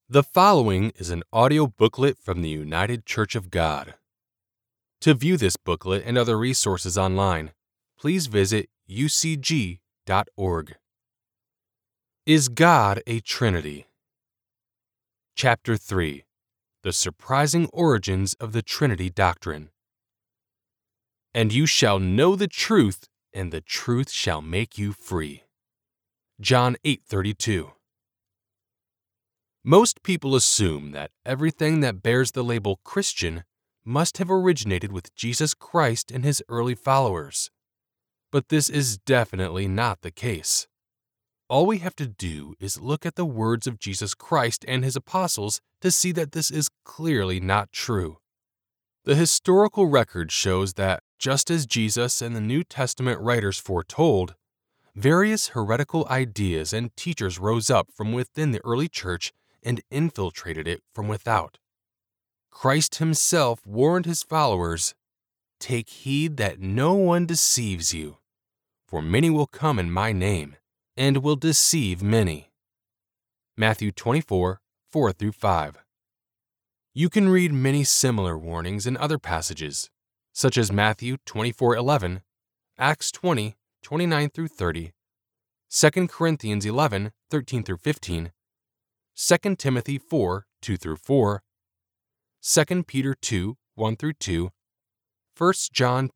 The following is an audio booklet from the United Church of God. To view this booklet and other resources online, please visit ucg.org. Is God a Trinity? Chapter 3. The Surprising Origins of the Trinity Doctrine. And you shall know the truth, and the truth shall make you free. John 8:32. Most people assume that everything that bears the label Christian must have originated with Jesus Christ and his early followers. But this is definitely not the case. All we have to do is look at the words of Jesus Christ and his apostles to see that this is clearly not true. The historical record shows that, just as Jesus and the New Testament writers foretold, various heretical ideas and teachers rose up from within the early church and infiltrated it from without. Christ himself warned his followers, "Take heed that no one deceives you, for many will come in my name, and will deceive many." Matthew 24:4-5. You can read many similar warnings in other passages, such as Matthew 24:11, Acts 20:29-30, 2 Corinthians 11:13-15, 2 Timothy 4:2-4, 2 Peter 2:1-2, 1 John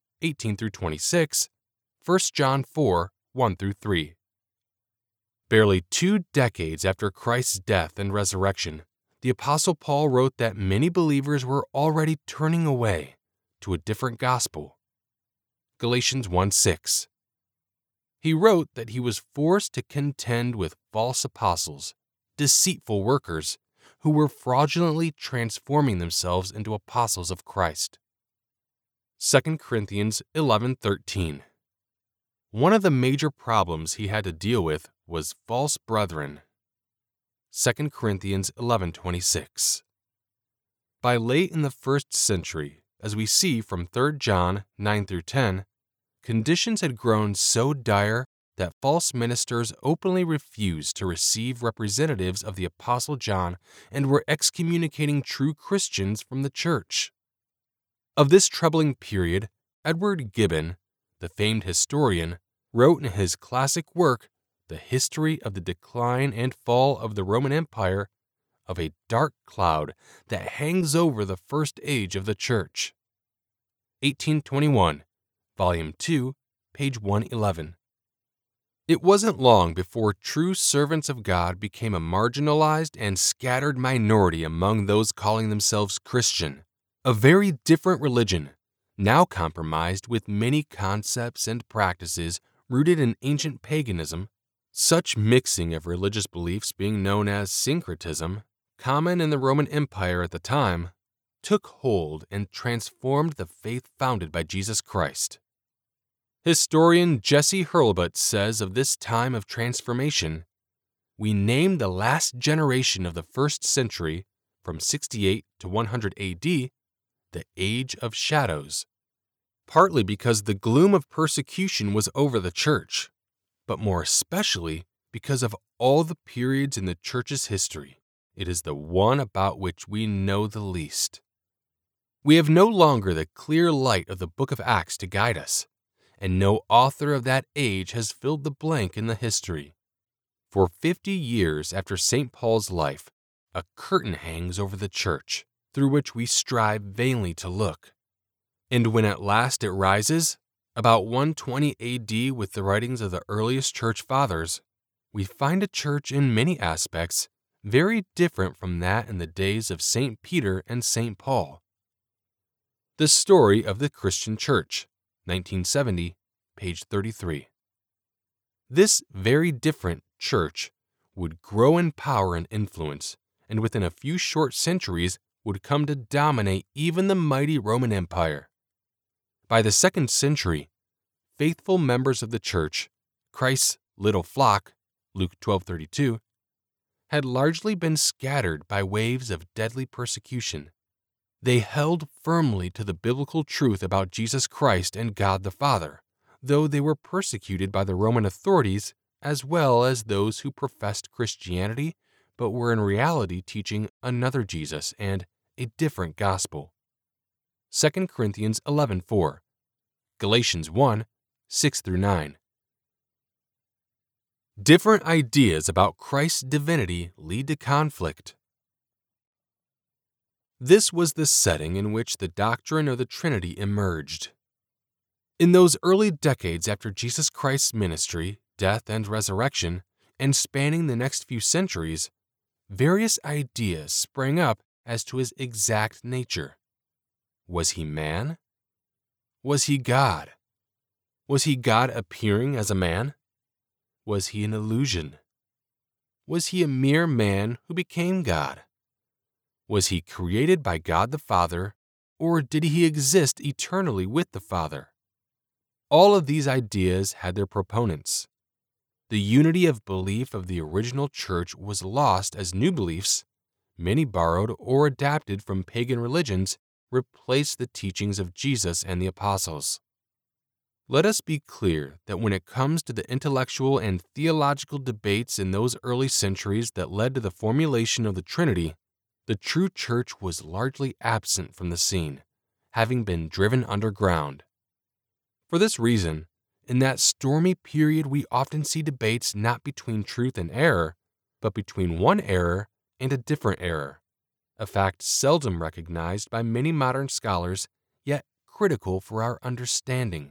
2:18-26, 1 John 4:1-3. Barely 2 decades after Christ's death and resurrection, the Apostle Paul wrote that many believers were already turning away to a different gospel. Galatians 1:6. He wrote that he was forced to contend with false apostles, deceitful workers, who were fraudulently transforming themselves into apostles of Christ. 2 Corinthians 11:13. One of the major problems he had to deal with was false brethren. 2 Corinthians 11:26. By late in the 1st century, as we see from 3 John 9-10, conditions had grown so dire that false ministers openly refused to receive representatives of the Apostle John and were excommunicating true Christians from the church. Of this troubling period, Edward Gibbon, the famed historian, wrote in his classic work, The History of the Decline and Fall of the Roman Empire, of a dark cloud that hangs over the first age of the church. 1821, Volume 2, page 111. It wasn't long before true servants of God became a marginalized and scattered minority among those calling themselves Christian, a very different religion, now compromised with many concepts and practices rooted in ancient paganism. Such mixing of religious beliefs, being known as syncretism, common in the Roman Empire at the time, took hold and transformed the faith founded by Jesus Christ. Historian Jesse Hurlbut says of this time of transformation, "We name the last generation of the 1st century, from 68 to 100 AD, the Age of Shadows, partly because the gloom of persecution was over the church, but more especially because of all the periods in the church's history, it is the one about which we know the least. We have no longer the clear light of the book of Acts to guide us, and no author of that age has filled the blank in the history. For 50 years after St. Paul's life, a curtain hangs over the church, through which we strive vainly to look. And when at last it rises, about 120 AD with the writings of the earliest church fathers, we find a church in many aspects very different from that in the days of St. Peter and St. Paul. The Story of the Christian Church, 1970, page 33. This very different church would grow in power and influence, and within a few short centuries would come to dominate even the mighty Roman Empire. By the 2nd century, faithful members of the church, Christ's little flock, Luke 12:32, had largely been scattered by waves of deadly persecution. They held firmly to the biblical truth about Jesus Christ and God the Father, though they were persecuted by the Roman authorities as well as those who professed Christianity but were in reality teaching another Jesus and a different gospel. 2 Corinthians 11:4, Galatians 1:6-9. Different ideas about Christ's divinity lead to conflict. This was the setting in which the doctrine of the Trinity emerged. In those early decades after Jesus Christ's ministry, death, and resurrection, and spanning the next few centuries, various ideas sprang up as to his exact nature. Was he man? Was he God? Was he God appearing as a man? Was he an illusion? Was he a mere man who became God? Was he created by God the Father, or did he exist eternally with the Father? All of these ideas had their proponents. The unity of belief of the original church was lost as new beliefs, many borrowed or adapted from pagan religions, replaced the teachings of Jesus and the apostles. Let us be clear that when it comes to the intellectual and theological debates in those early centuries that led to the formulation of the Trinity, the true church was largely absent from the scene, having been driven underground. For this reason, in that stormy period we often see debates not between truth and error, but between one error and a different error, a fact seldom recognized by many modern scholars, yet critical for our understanding.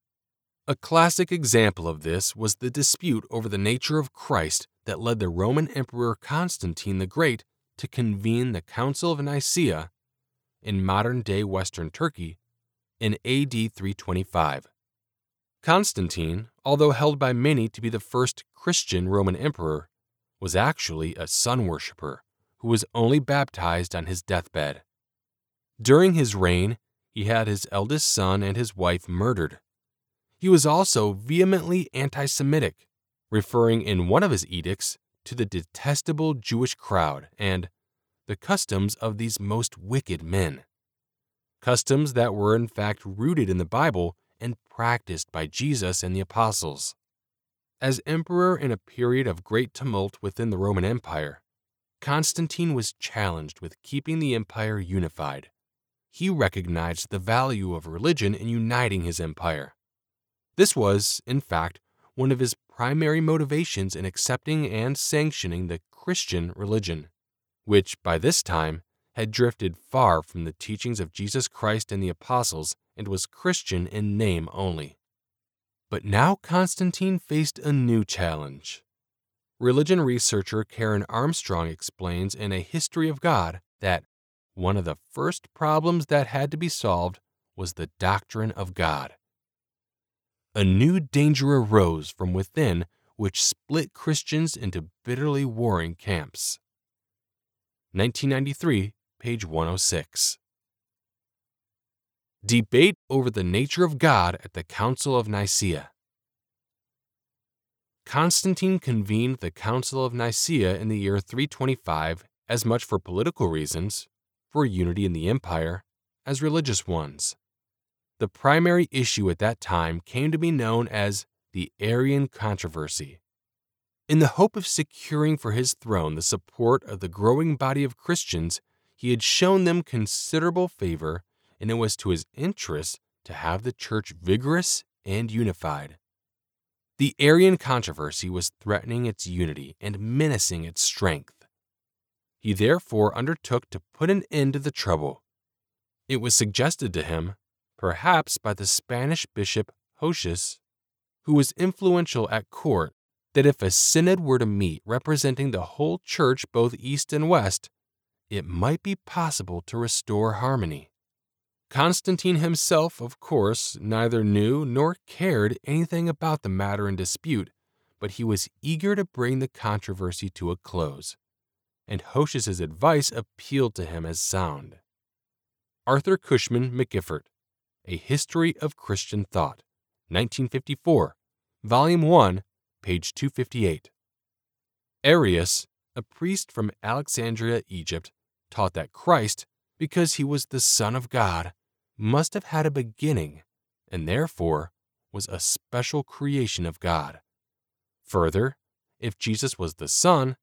A classic example of this was the dispute over the nature of Christ that led the Roman Emperor Constantine the Great to convene the Council of Nicaea in modern-day Western Turkey in AD 325. Constantine, although held by many to be the first Christian Roman emperor, was actually a sun worshipper who was only baptized on his deathbed. During his reign, he had his eldest son and his wife murdered. He was also vehemently anti-Semitic, referring in one of his edicts to the detestable Jewish crowd and the customs of these most wicked men. Customs that were in fact rooted in the Bible and practiced by Jesus and the apostles. As emperor in a period of great tumult within the Roman Empire, Constantine was challenged with keeping the empire unified. He recognized the value of religion in uniting his empire. This was, in fact, one of his primary motivations in accepting and sanctioning the Christian religion, which, by this time, had drifted far from the teachings of Jesus Christ and the apostles and was Christian in name only. But now Constantine faced a new challenge. Religion researcher Karen Armstrong explains in A History of God that one of the first problems that had to be solved was the doctrine of God. A new danger arose from within which split Christians into bitterly warring camps. 1993, page 106. Debate over the nature of God at the Council of Nicaea. Constantine convened the Council of Nicaea in the year 325 as much for political reasons, for unity in the empire, as religious ones. The primary issue at that time came to be known as the Arian controversy. In the hope of securing for his throne the support of the growing body of Christians, he had shown them considerable favor, and it was to his interest to have the church vigorous and unified. The Arian controversy was threatening its unity and menacing its strength. He therefore undertook to put an end to the trouble. It was suggested to him, perhaps by the Spanish bishop Hosius, who was influential at court, that if a synod were to meet representing the whole church both east and west, it might be possible to restore harmony. Constantine himself, of course, neither knew nor cared anything about the matter in dispute, but he was eager to bring the controversy to a close, and Hosius's advice appealed to him as sound. Arthur Cushman McGiffert, A History of Christian Thought, 1954, Volume 1, page 258. Arius, a priest from Alexandria, Egypt, taught that Christ, because he was the Son of God, must have had a beginning and therefore was a special creation of God. Further, if Jesus was the Son,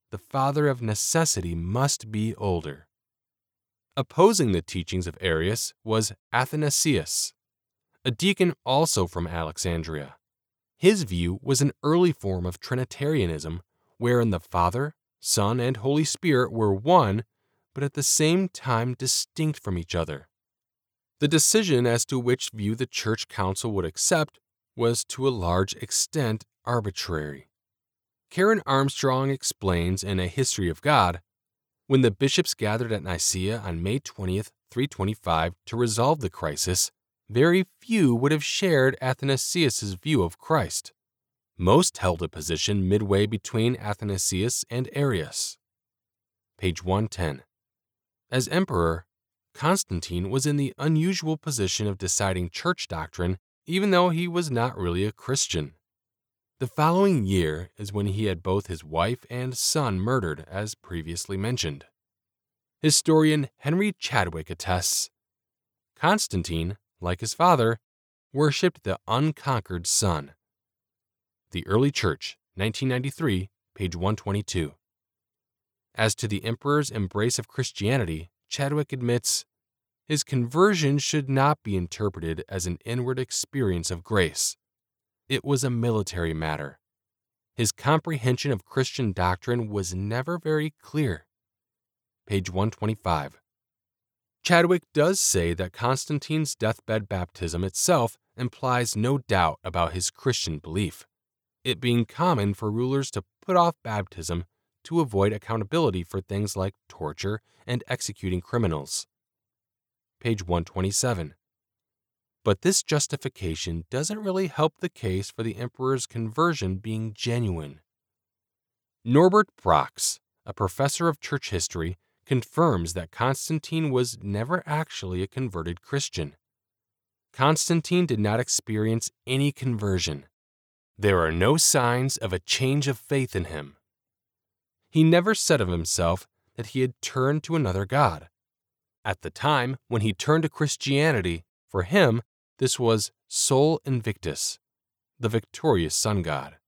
the father of necessity must be older. Opposing the teachings of Arius was Athanasius, a deacon also from Alexandria. His view was an early form of Trinitarianism, wherein the Father, Son, and Holy Spirit were one, but at the same time distinct from each other. The decision as to which view the church council would accept was to a large extent arbitrary. Karen Armstrong explains in A History of God, when the bishops gathered at Nicaea on May 20th, 325 to resolve the crisis, very few would have shared Athanasius' view of Christ. Most held a position midway between Athanasius and Arius. Page 110. As emperor, Constantine was in the unusual position of deciding church doctrine, even though he was not really a Christian. The following year is when he had both his wife and son murdered, as previously mentioned. Historian Henry Chadwick attests, Constantine, like his father, worshipped the unconquered sun. The Early Church, 1993, page 122. As to the emperor's embrace of Christianity, Chadwick admits, his conversion should not be interpreted as an inward experience of grace. It was a military matter. His comprehension of Christian doctrine was never very clear. Page 125. Chadwick does say that Constantine's deathbed baptism itself implies no doubt about his Christian belief, it being common for rulers to put off baptism to avoid accountability for things like torture and executing criminals. Page 127. But this justification doesn't really help the case for the emperor's conversion being genuine. Norbert Brox, a professor of church history, confirms that Constantine was never actually a converted Christian. Constantine did not experience any conversion. There are no signs of a change of faith in him. He never said of himself that he had turned to another god. At the time when he turned to Christianity, for him, this was Sol Invictus, the victorious sun god.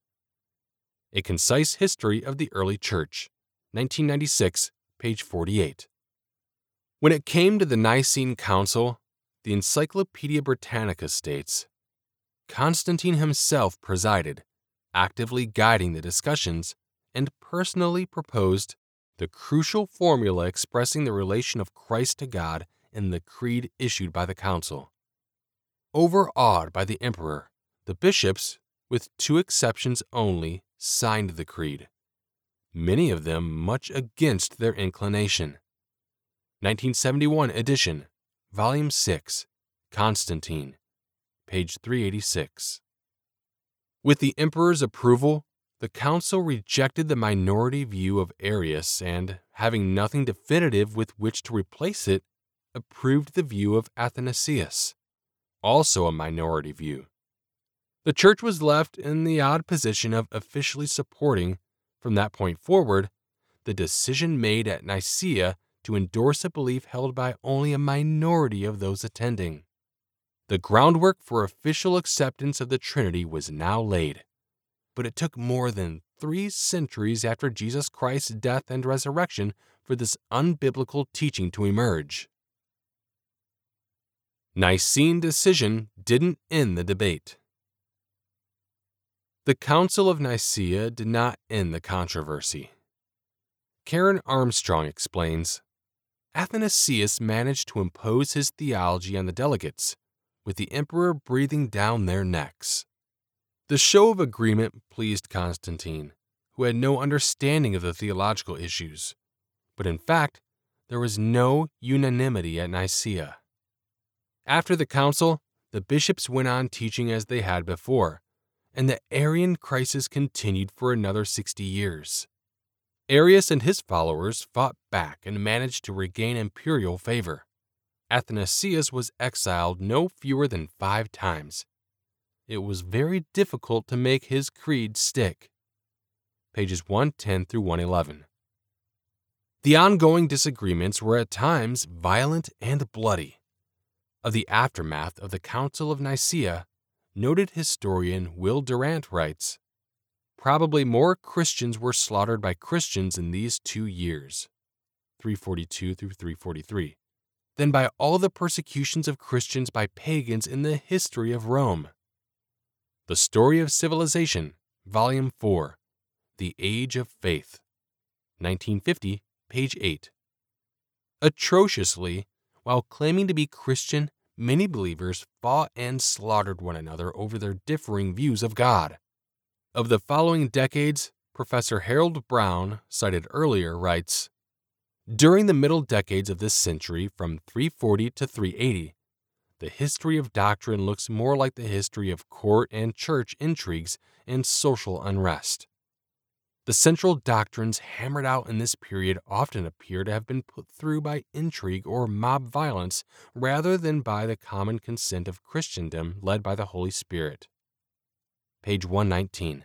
A Concise History of the Early Church, 1996, page 48. When it came to the Nicene Council, the Encyclopedia Britannica states, Constantine himself presided, actively guiding the discussions, and personally proposed the crucial formula expressing the relation of Christ to God in the creed issued by the council. Overawed by the emperor, the bishops, with 2 exceptions only, signed the creed, many of them much against their inclination. 1971 edition, volume 6, Constantine, page 386. With the emperor's approval, the council rejected the minority view of Arius and, having nothing definitive with which to replace it, approved the view of Athanasius, also a minority view. The church was left in the odd position of officially supporting, from that point forward, the decision made at Nicaea to endorse a belief held by only a minority of those attending. The groundwork for official acceptance of the Trinity was now laid, but it took more than 3 centuries after Jesus Christ's death and resurrection for this unbiblical teaching to emerge. Nicene decision didn't end the debate. The Council of Nicaea did not end the controversy. Karen Armstrong explains, Athanasius managed to impose his theology on the delegates, with the emperor breathing down their necks. The show of agreement pleased Constantine, who had no understanding of the theological issues, but in fact, there was no unanimity at Nicaea. After the council, the bishops went on teaching as they had before, and the Arian crisis continued for another 60 years. Arius and his followers fought back and managed to regain imperial favor. Athanasius was exiled no fewer than 5 times. It was very difficult to make his creed stick. Pages 110 through 111. The ongoing disagreements were at times violent and bloody. Of the aftermath of the Council of Nicaea, noted historian Will Durant writes, probably more Christians were slaughtered by Christians in these 2 years, 342 through 343, than by all the persecutions of Christians by pagans in the history of Rome. The Story of Civilization, Volume 4, The Age of Faith, 1950, page 8. Atrociously, while claiming to be Christian, many believers fought and slaughtered one another over their differing views of God. Of the following decades, Professor Harold Brown, cited earlier, writes, "During the middle decades of this century, from 340 to 380, the history of doctrine looks more like the history of court and church intrigues and social unrest. The central doctrines hammered out in this period often appear to have been put through by intrigue or mob violence rather than by the common consent of Christendom led by the Holy Spirit." Page 119.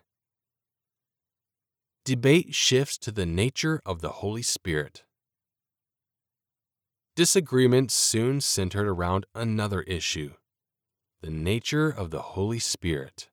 Debate shifts to the nature of the Holy Spirit. Disagreements soon centered around another issue: the nature of the Holy Spirit.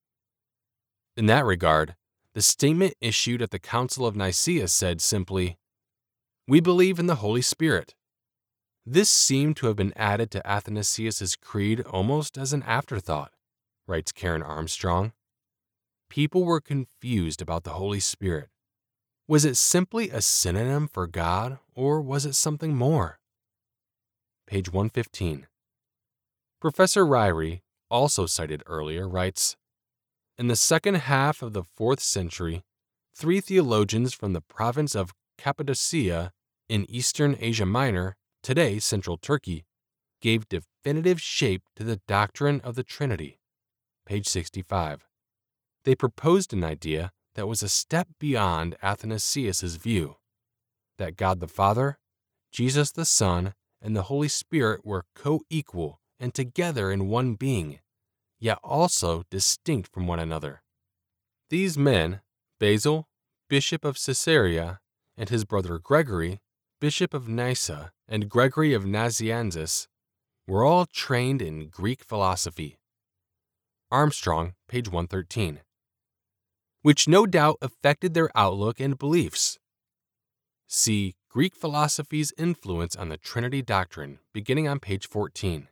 In that regard, the statement issued at the Council of Nicaea said simply, "We believe in the Holy Spirit." This seemed to have been added to Athanasius' creed almost as an afterthought, writes Karen Armstrong. People were confused about the Holy Spirit. Was it simply a synonym for God, or was it something more? Page 115. Professor Ryrie, also cited earlier, writes, "In the second half of the 4th century, 3 theologians from the province of Cappadocia in eastern Asia Minor, today central Turkey, gave definitive shape to the doctrine of the Trinity." Page 65. They proposed an idea that was a step beyond Athanasius' view, that God the Father, Jesus the Son, and the Holy Spirit were co-equal and together in one being, yet also distinct from one another. These men, Basil, Bishop of Caesarea, and his brother Gregory, Bishop of Nyssa, and Gregory of Nazianzus, were all trained in Greek philosophy. Armstrong, page 113. Which no doubt affected their outlook and beliefs. See Greek philosophy's influence on the Trinity doctrine, beginning on page 14.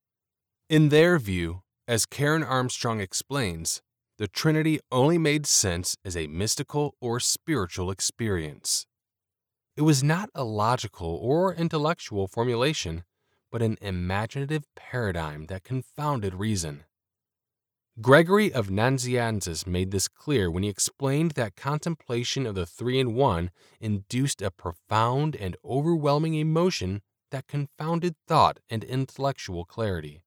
In their view, as Karen Armstrong explains, the Trinity only made sense as a mystical or spiritual experience. It was not a logical or intellectual formulation, but an imaginative paradigm that confounded reason. Gregory of Nazianzus made this clear when he explained that contemplation of the Three in One induced a profound and overwhelming emotion that confounded thought and intellectual clarity.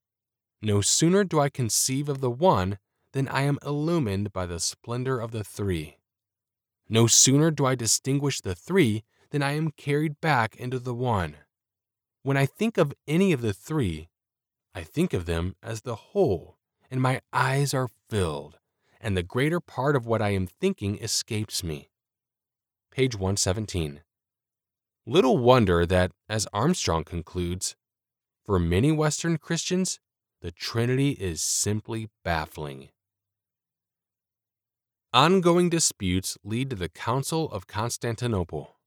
No sooner do I conceive of the One than I am illumined by the splendor of the Three. No sooner do I distinguish the Three than I am carried back into the One. When I think of any of the Three, I think of them as the whole, and my eyes are filled, and the greater part of what I am thinking escapes me. Page 117. Little wonder that, as Armstrong concludes, for many Western Christians, the Trinity is simply baffling. Ongoing disputes lead to the Council of Constantinople.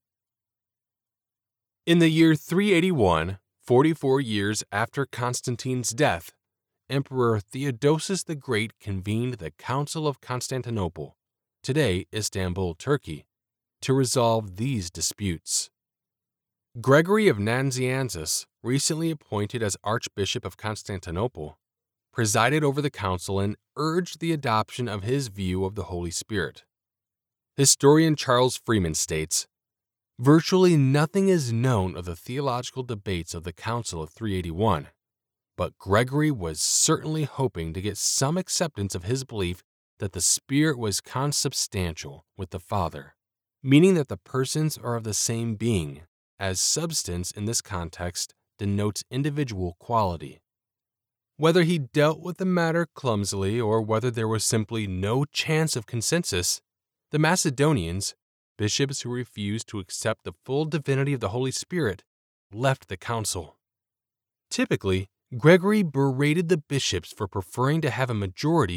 In the year 381, 44 years after Constantine's death, Emperor Theodosius the Great convened the Council of Constantinople, today Istanbul, Turkey, to resolve these disputes. Gregory of Nazianzus, recently appointed as Archbishop of Constantinople, presided over the council and urged the adoption of his view of the Holy Spirit. Historian Charles Freeman states, "Virtually nothing is known of the theological debates of the Council of 381. But Gregory was certainly hoping to get some acceptance of his belief that the Spirit was consubstantial with the Father, meaning that the persons are of the same being, as substance in this context denotes individual quality. Whether he dealt with the matter clumsily or whether there was simply no chance of consensus, the Macedonians, bishops who refused to accept the full divinity of the Holy Spirit, left the council. Typically, Gregory berated the bishops for preferring to have a majority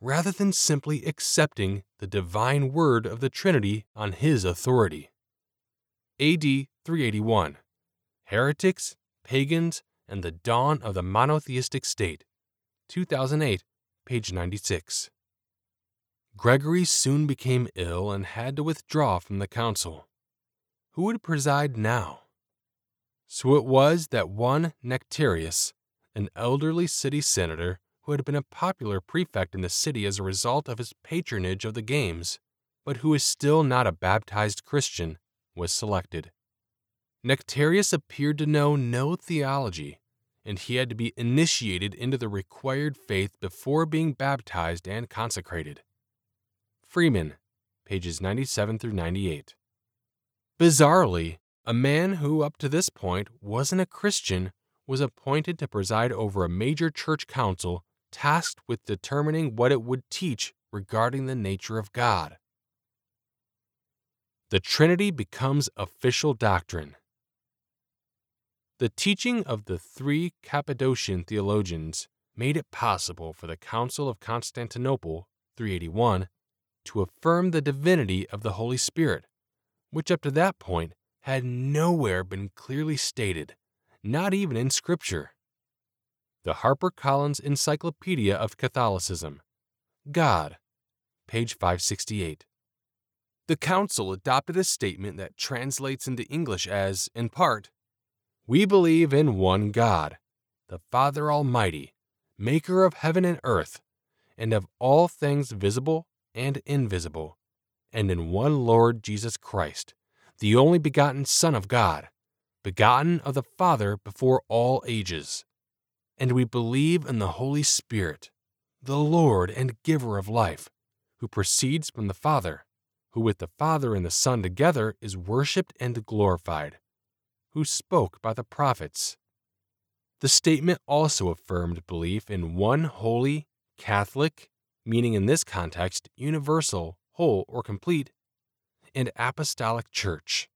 rather than simply accepting the divine word of the Trinity on his authority. A.D. 381. Heretics, Pagans, and the Dawn of the Monotheistic State. 2008, page 96. Gregory soon became ill and had to withdraw from the council. Who would preside now? So it was that one Nectarius, an elderly city senator who had been a popular prefect in the city as a result of his patronage of the games, but who is still not a baptized Christian, was selected. Nectarius appeared to know no theology, and he had to be initiated into the required faith before being baptized and consecrated. Freeman, pages 97 through 98. Bizarrely, a man who up to this point wasn't a Christian was appointed to preside over a major church council tasked with determining what it would teach regarding the nature of God. The Trinity becomes official doctrine. The teaching of the three Cappadocian theologians made it possible for the Council of Constantinople, 381, to affirm the divinity of the Holy Spirit, which up to that point had nowhere been clearly stated, not even in Scripture. The HarperCollins Encyclopedia of Catholicism. God, page 568. The Council adopted a statement that translates into English as, in part, "We believe in one God, the Father Almighty, maker of heaven and earth, and of all things visible and invisible, and in one Lord Jesus Christ, the only begotten Son of God, begotten of the Father before all ages. And we believe in the Holy Spirit, the Lord and giver of life, who proceeds from the Father, who with the Father and the Son together is worshipped and glorified, who spoke by the prophets." The statement also affirmed belief in one holy, Catholic, meaning in this context universal, whole, or complete, and apostolic church.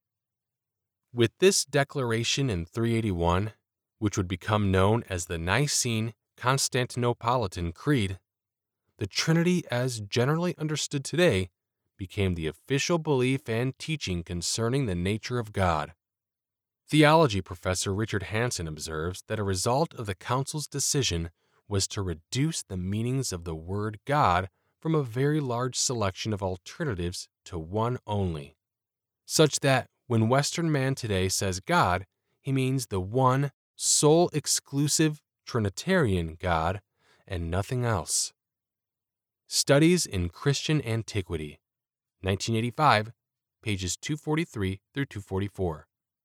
With this declaration in 381, which would become known as the Nicene Constantinopolitan Creed, the Trinity as generally understood today became the official belief and teaching concerning the nature of God. Theology professor Richard Hanson observes that a result of the Council's decision was to reduce the meanings of the word God from a very large selection of alternatives to one only, such that when Western man today says God, he means the one, sole, exclusive, Trinitarian God and nothing else. Studies in Christian Antiquity, 1985, pages 243 through 244.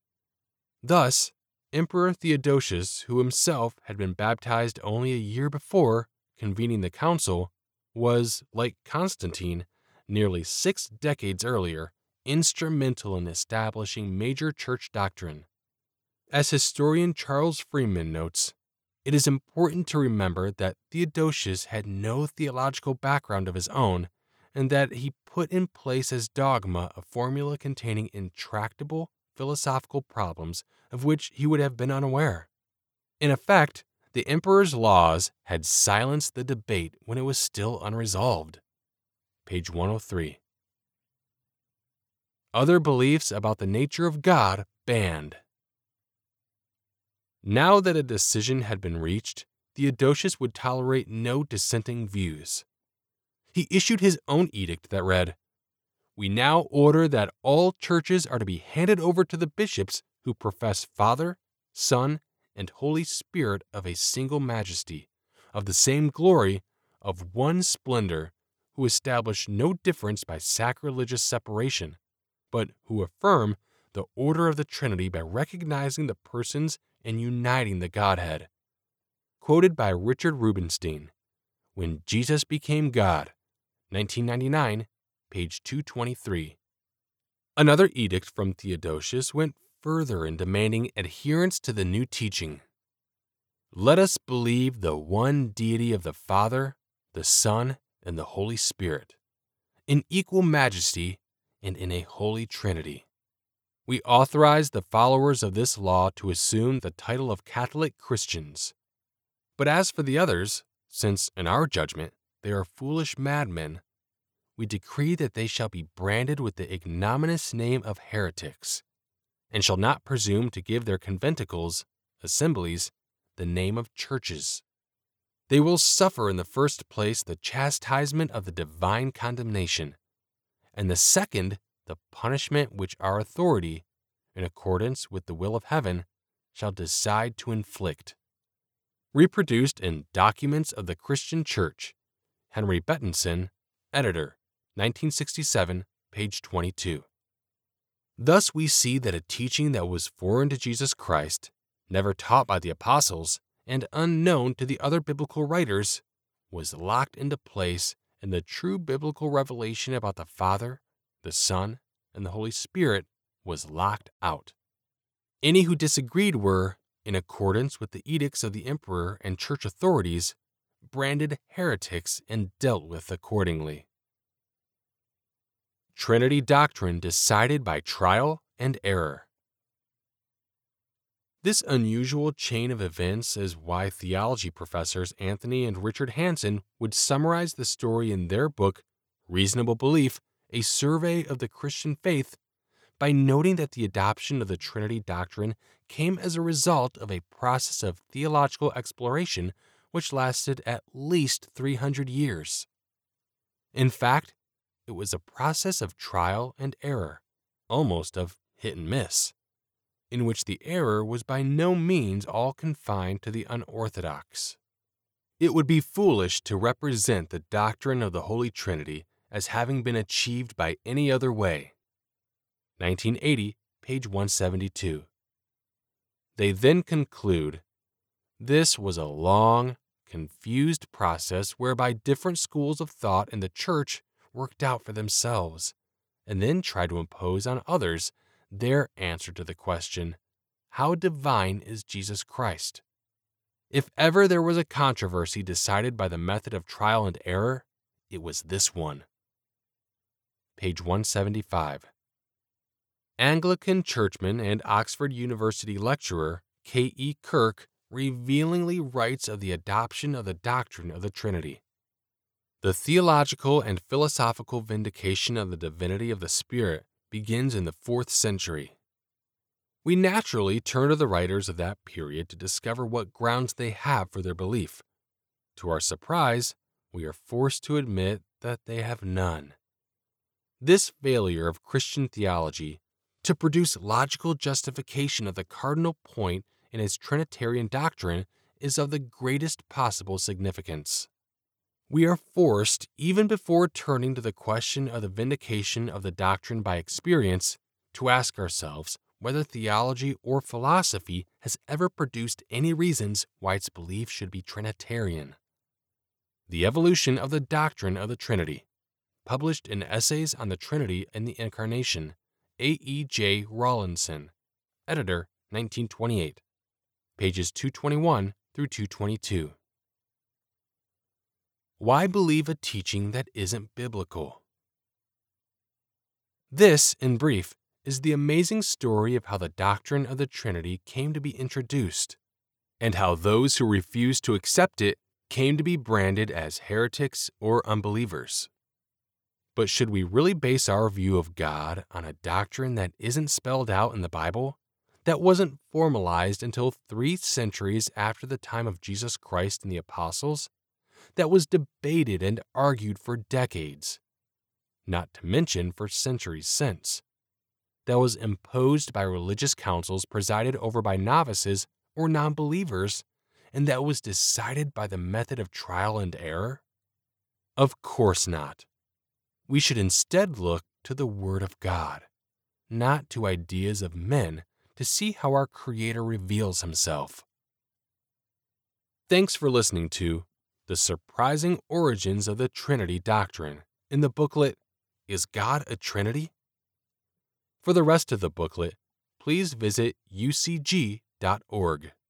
Thus, Emperor Theodosius, who himself had been baptized only a year before convening the council, was, like Constantine, nearly 6 decades earlier, instrumental in establishing major church doctrine. As historian Charles Freeman notes, it is important to remember that Theodosius had no theological background of his own, and that he put in place as dogma a formula containing intractable philosophical problems of which he would have been unaware. In effect, the emperor's laws had silenced the debate when it was still unresolved. Page 103. Other beliefs about the nature of God banned. Now that a decision had been reached, Theodosius would tolerate no dissenting views. He issued his own edict that read, "We now order that all churches are to be handed over to the bishops who profess Father, Son, and Holy Spirit of a single majesty, of the same glory, of one splendor, who establish no difference by sacrilegious separation, but who affirm the order of the Trinity by recognizing the persons and uniting the Godhead." Quoted by Richard Rubinstein, When Jesus Became God, 1999, page 223. Another edict from Theodosius went further in demanding adherence to the new teaching. "Let us believe the one deity of the Father, the Son, and the Holy Spirit, in equal majesty and in a holy Trinity. We authorize the followers of this law to assume the title of Catholic Christians. But as for the others, since, in our judgment, they are foolish madmen, we decree that they shall be branded with the ignominious name of heretics, and shall not presume to give their conventicles, assemblies, the name of churches. They will suffer in the first place the chastisement of the divine condemnation, and the second the punishment which our authority, in accordance with the will of heaven, shall decide to inflict. Reproduced in Documents of the Christian Church, Henry Bettinson, editor, 1967, page 22. Thus we see that a teaching that was foreign to Jesus Christ, never taught by the apostles, and unknown to the other biblical writers, was locked into place in the true biblical revelation about the Father, the Son, and the Holy Spirit was locked out. Any who disagreed were, in accordance with the edicts of the emperor and church authorities, branded heretics and dealt with accordingly. Trinity doctrine decided by trial and error. This unusual chain of events is why theology professors Anthony and Richard Hansen would summarize the story in their book, Reasonable Belief, A Survey of the Christian Faith, by noting that the adoption of the Trinity doctrine came as a result of a process of theological exploration which lasted at least 300 years. In fact, it was a process of trial and error, almost of hit and miss, in which the error was by no means all confined to the unorthodox. It would be foolish to represent the doctrine of the Holy Trinity as having been achieved by any other way. 1980, page 172. They then conclude, this was a long, confused process whereby different schools of thought in the church worked out for themselves, and then tried to impose on others their answer to the question, how divine is Jesus Christ? If ever there was a controversy decided by the method of trial and error, it was this one. Page 175. Anglican churchman and Oxford University lecturer K.E. Kirk revealingly writes of the adoption of the doctrine of the Trinity. The theological and philosophical vindication of the divinity of the Spirit begins in the 4th century. We naturally turn to the writers of that period to discover what grounds they have for their belief. To our surprise, we are forced to admit that they have none. This failure of Christian theology to produce logical justification of the cardinal point in its Trinitarian doctrine is of the greatest possible significance. We are forced, even before turning to the question of the vindication of the doctrine by experience, to ask ourselves whether theology or philosophy has ever produced any reasons why its belief should be Trinitarian. The Evolution of the Doctrine of the Trinity, published in Essays on the Trinity and the Incarnation, A.E.J. Rawlinson, editor, 1928, pages 221 through 222. Why believe a teaching that isn't biblical? This, in brief, is the amazing story of how the doctrine of the Trinity came to be introduced, and how those who refused to accept it came to be branded as heretics or unbelievers. But should we really base our view of God on a doctrine that isn't spelled out in the Bible, that wasn't formalized until 3 centuries after the time of Jesus Christ and the apostles, that was debated and argued for decades, not to mention for centuries since, that was imposed by religious councils presided over by novices or non-believers, and that was decided by the method of trial and error? Of course not. We should instead look to the Word of God, not to ideas of men, to see how our Creator reveals Himself. Thanks for listening to The Surprising Origins of the Trinity Doctrine in the booklet, Is God a Trinity? For the rest of the booklet, please visit ucg.org.